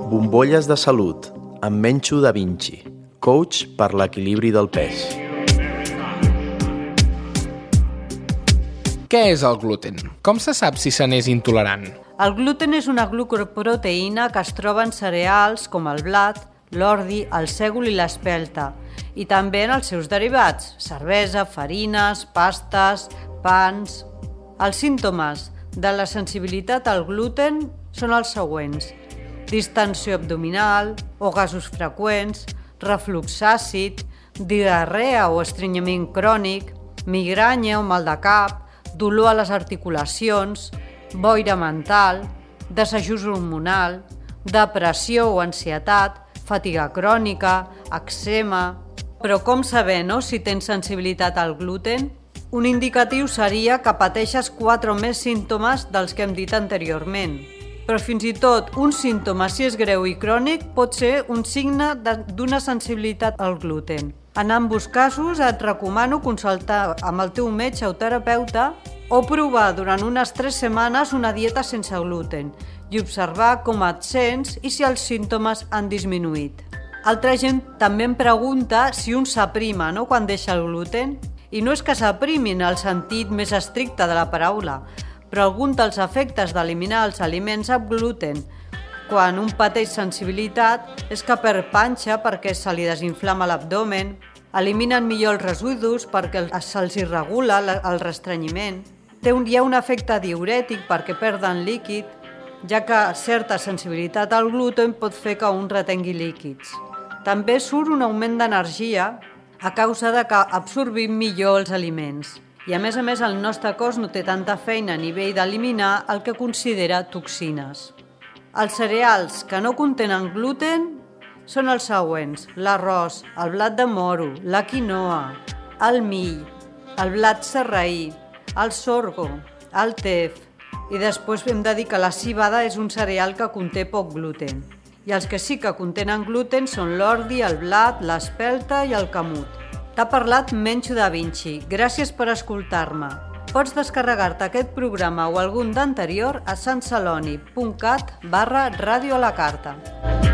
Bombolles de salut, amb Menchu Da Vinci, coach per l'equilibri del pes. Què és el gluten? Com se sap si se n'és intolerant? El gluten és una glucoproteïna que es troba en cereals com el blat, l'ordi, el sègol i l'espelta, i també en els seus derivats, cervesa, farines, pastes, pans. Els símptomes de la sensibilitat al gluten són els següents: distensió abdominal o gasos freqüents, reflux àcid, diarrea o estrenyiment crònic, migranya o mal de cap, dolor a les articulacions, boira mental, desajust hormonal, depressió o ansietat, fatiga crònica, eczema. Però com saber, si tens sensibilitat al gluten? Un indicatiu seria que pateixes 4 o més símptomes dels que hem dit anteriorment. Però fins i tot un símptoma, si és greu i crònic, pot ser un signe d'una sensibilitat al gluten. En ambdós casos et recomano consultar amb el teu metge o terapeuta o provar durant unes 3 setmanes una dieta sense gluten i observar com et sents i si els símptomes han disminuït. Altra gent també em pregunta si un s'aprima quan deixa el gluten. I no és que s'aprimi en el sentit més estricte de la paraula, però algun dels efectes d'eliminar els aliments amb gluten quan un pateix sensibilitat és que perd panxa perquè se li desinflama l'abdomen, eliminen millor els residus perquè se'ls regula el restrenyiment, hi ha un efecte diürètic perquè perden líquid, ja que certa sensibilitat al gluten pot fer que un retengui líquids. També surt un augment d'energia a causa de que absorbim millor els aliments. I a més el nostre cos no té tanta feina a nivell d'eliminar el que considera toxines. Els cereals que no contenen gluten són els següents: l'arròs, el blat de moro, la quinoa, el mill, el blat sarraí, el sorgo, el tef, i després hem de dir que la civada és un cereal que conté poc gluten. I els que sí que contenen gluten són l'ordi, el blat, l'espelta i el camut. T'ha parlat Menchu Da Vinci. Gràcies per escoltar-me. Pots descarregar-te aquest programa o algun d'anterior a santceloni.cat/ràdio a la carta.